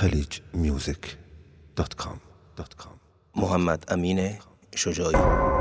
khaleejmusic.com. محمد امین شجاعی.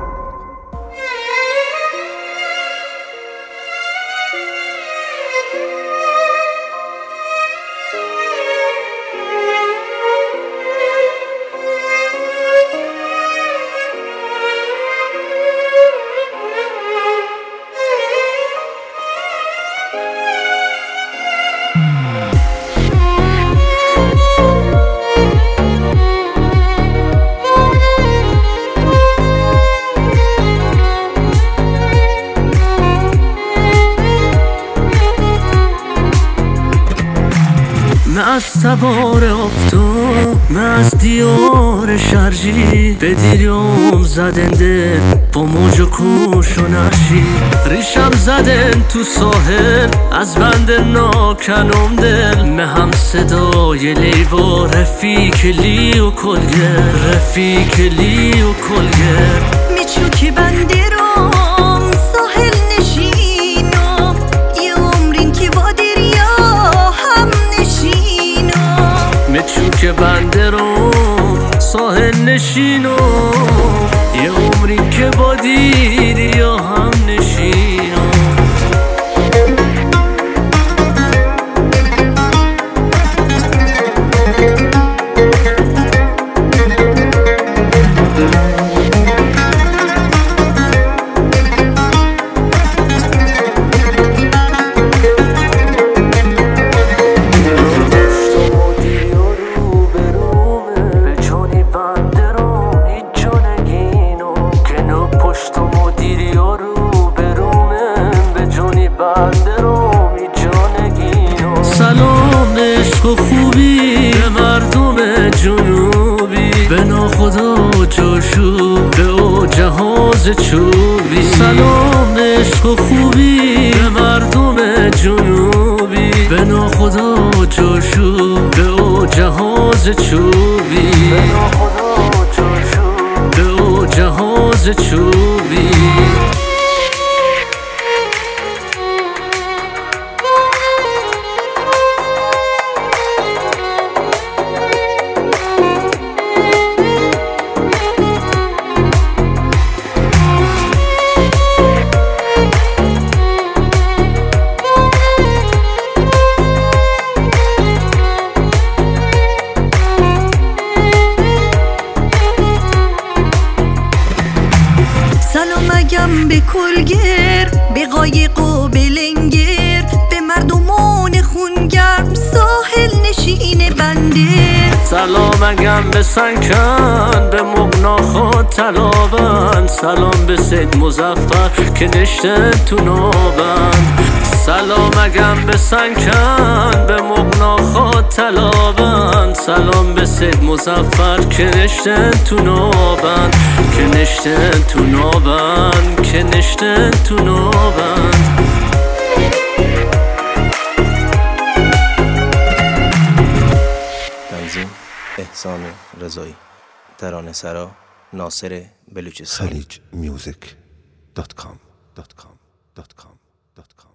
نه از سوار افتو نه از دیار شرجی به دیرم زدنده با موج و کوش و نشی ریشم زدن تو ساحل از بند ناکنم دل نه هم صدای لیوا رفیق لی و کلگر رفیق لی و کلگر میچو که بنده رام ساحل نشینم یه عمرین که با دریا هم نشینم میچو که بنده رو ساحل نشینم یه عمرین که با دریا هم نشینم سلام عشق و خوبی به مردم جنوبی به ناخدا جاشو به او جهاز چوبی سلام عشق و خوبی به مردم جنوبی به ناخدا جاشو به او جهاز چوبی به او جهاز چوبی سلام اگم به کلگر به قایق و به لنگر به مردمان خونگرم ساحل نشین بنده سلام اگم به سنگکن به مغناخان تلابند سلام به سید مظفر که نشتن تو نابند سلام اگم به سنگکن به مغناخان تلابند سلام به سید مظفر که نشتن تو نابند که نشتن تو نابند که نشتن تو نابند تنظیم احسان رضایی. ترانه سرا ناصر بلوچستانی. khaleejmusic.com.